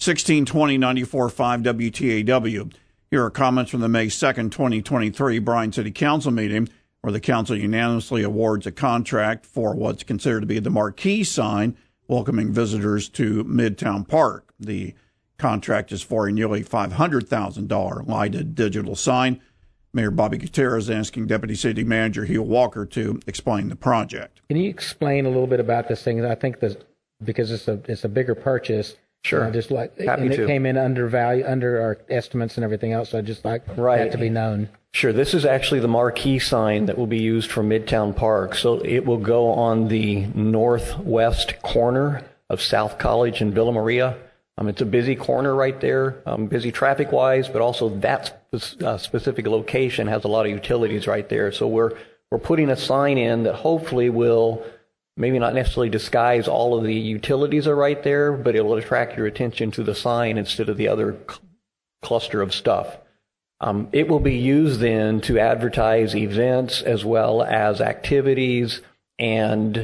1620 94.5 WTAW. Here are comments from the May 2nd, 2023 Bryan City Council meeting, where the council unanimously awards a contract for what's considered to be the marquee sign welcoming visitors to Midtown Park. The contract is for a nearly $500,000 lighted digital sign. Mayor Bobby Gutierrez asking Deputy City Manager Hugh Walker to explain the project. Can you explain a little bit about this thing? I think because it's a bigger purchase. Sure. Just like, Happy and to. It came in under our estimates and everything else. So I just like that to be known. Sure. This is actually the marquee sign that will be used for Midtown Park. So it will go on the northwest corner of South College and Villa Maria. It's a busy corner right there, busy traffic-wise, but also that specific location has a lot of utilities right there. So we're putting a sign in that hopefully will maybe not necessarily disguise all of the utilities are right there, but it will attract your attention to the sign instead of the other cluster of stuff. It will be used then to advertise events as well as activities and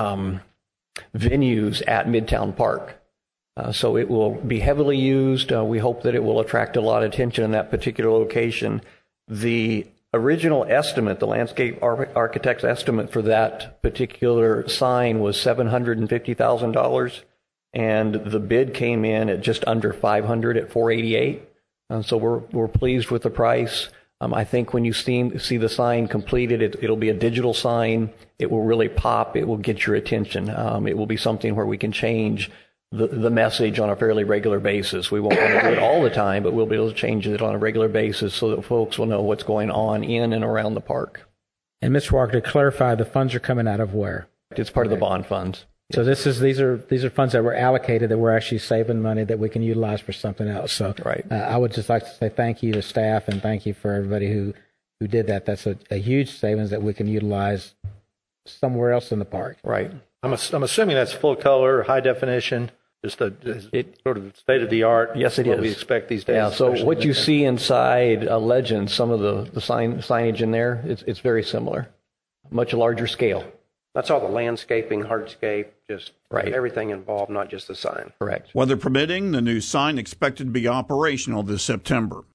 venues at Midtown Park. So it will be heavily used. We hope that it will attract a lot of attention in that particular location. The original estimate, the landscape architect's estimate for that particular sign was $750,000, and the bid came in at just under $500 at $488. So we're pleased with the price. I think when you see the sign completed, it'll be a digital sign. It will really pop. It will get your attention. It will be something where we can change the message on a fairly regular basis. We won't want to do it all the time, but we'll be able to change it on a regular basis so that folks will know what's going on in and around the park. And Mr. Walker, to clarify, the funds are coming out of where? It's part of the bond funds. So these are funds that were allocated that we're actually saving money that we can utilize for something else. So right. I would just like to say thank you to staff and thank you for everybody who did that. That's a huge savings that we can utilize somewhere else in the park. Right. I'm assuming that's full color, high definition, just sort of state of the art. Yes, it what is. We expect these days. Yeah. So what you see inside Legend, some of the signage in there, it's very similar, much larger scale. That's all the landscaping, hardscape, just right. Everything involved, not just the sign. Correct. Weather permitting, the new sign expected to be operational this September.